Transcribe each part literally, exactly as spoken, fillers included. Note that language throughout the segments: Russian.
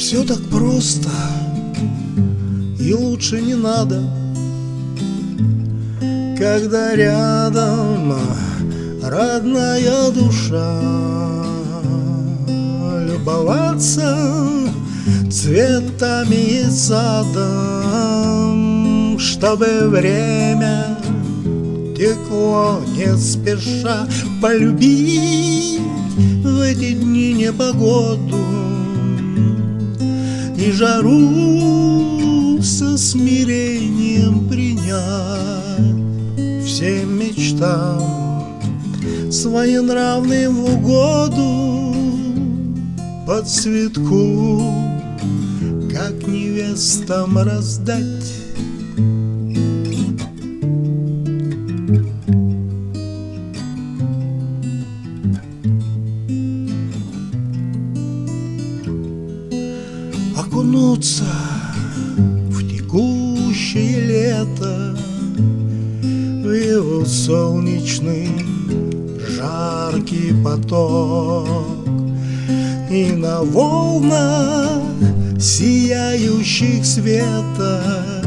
Все так просто, и лучше не надо, когда рядом родная душа. Любоваться цветами и садом, чтобы время текло не спеша. Полюбить в эти дни непогоду и жару со смирением принять, всем мечтам своенравным в угоду, по цветку, как невестам раздать. Окунуться в текущее лето, в его солнечный жаркий поток, и на волнах сияющих света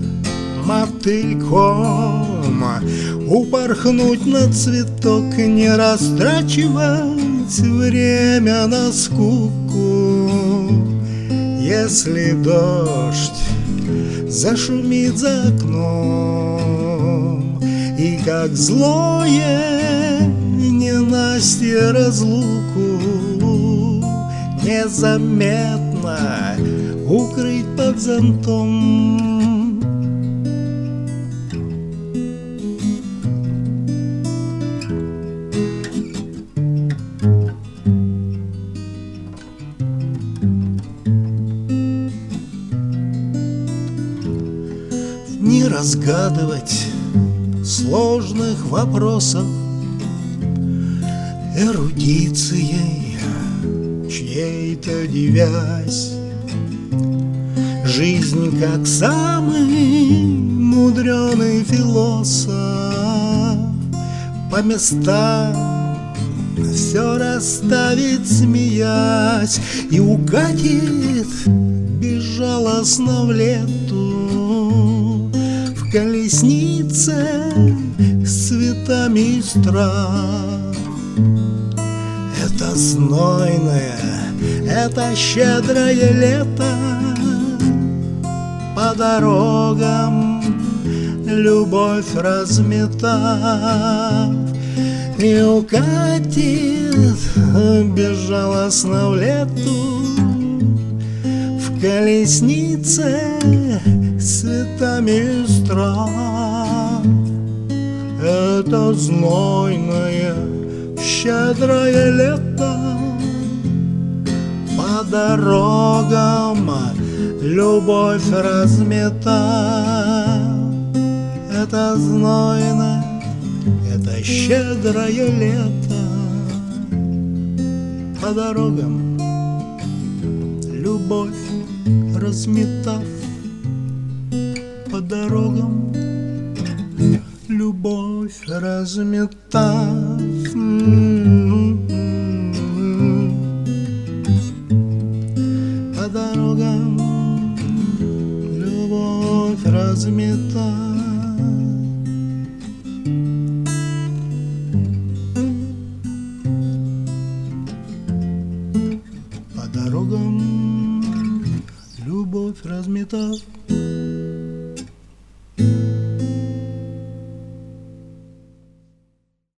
мотыльком упорхнуть на цветок, не растрачивать время на скуку. Если дождь зашумит за окном, и как злое ненастье разлуку незаметно укрыть под зонтом. Не разгадывать сложных вопросов эрудицией чьей-то девясь. Жизнь, как самый мудреный философ, по местам все расставит, смеясь, и укатит безжалостно в лету в колеснице с цветами страх. Это знойное, это щедрое лето, по дорогам любовь разметав, и укатит безжалостно в лету в колеснице с цветами страх. Это знойное, щедрое лето, по дорогам любовь разметав. Это знойное, это щедрое лето, по дорогам любовь разметав. По дорогам любовь разметав. По дорогам любовь разметав. По дорогам любовь разметав.